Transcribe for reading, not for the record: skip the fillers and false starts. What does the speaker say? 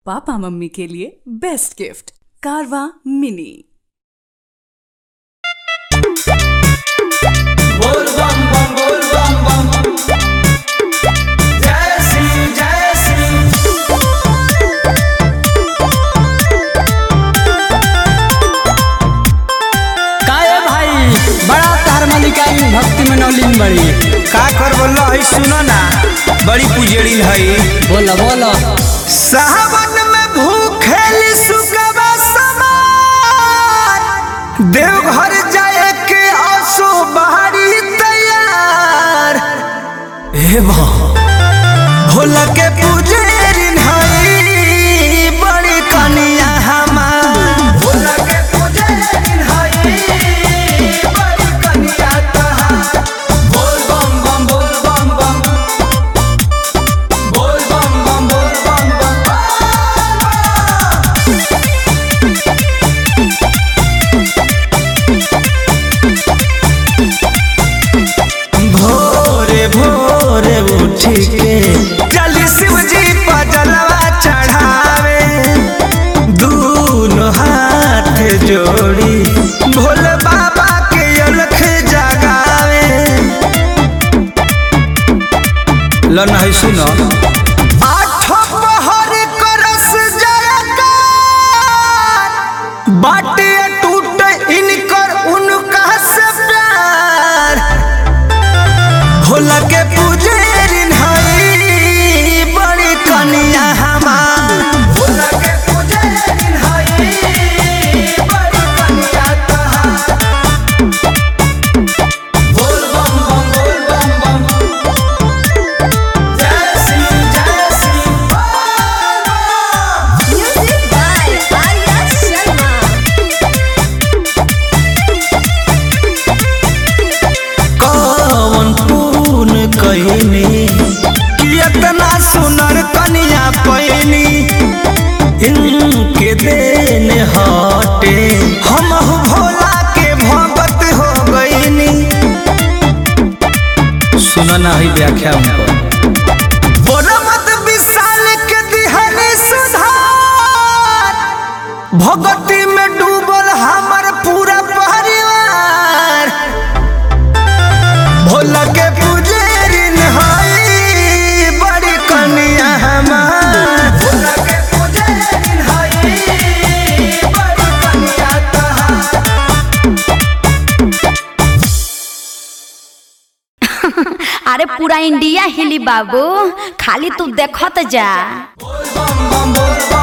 Papa mummy के लिए best gift कारवा मिनी। बोल बम बम बोल बम बम जय श्री जय श्री। काहे भाई बड़ा तार मलिकाई भक्ति में नौलिन बड़ी का कर बोलो है सुनो ना बड़ी पुजेड़ी है। बोलो बोलो सावन में भूखेली सुकवा समार देवघर जाए के आसो बाहरी तैयार हे भोला के पुजेरी है बड़ी कनिया हमार भोला के पुजेरी है बड़ी कनिया तहार। बोल बम बम बोल बम बम बोल बम बम बोल बम बम। भोरे भोरे उठी के चली शिव जी पर जलवा चढ़ावे दोनों हाथ जोड़ी भोले बाबा के अलख जगावे। लन है सुनो आठों पहर करस जयकार बाटे टूट इनकर उनका से प्यार भोला के पुजेरी है बड़ी कनिया हमार भोला के पुजेरी है बड़ी कनिया तहार। बोल बम बम बोल बम बम जय श्री जय श्री। Music by Arya कौन पून कहनी कि इतना सुनर कनिया पैनी इनके देन हटे हम भोला के भगत हो गईनी। सुना ना ही व्याख्या उनको बोला मत विशाल के दिहनी सुधार भगती में डूबल हमर पूरा परिवार भोला के पुजेरी है बड़ी कनिया हमार भोला के पुजेरी है बड़ी कनिया तहार। अरे पूरा इंडिया हिली बाबू, खाली तू देखत जा। बोल बम बम बोल बम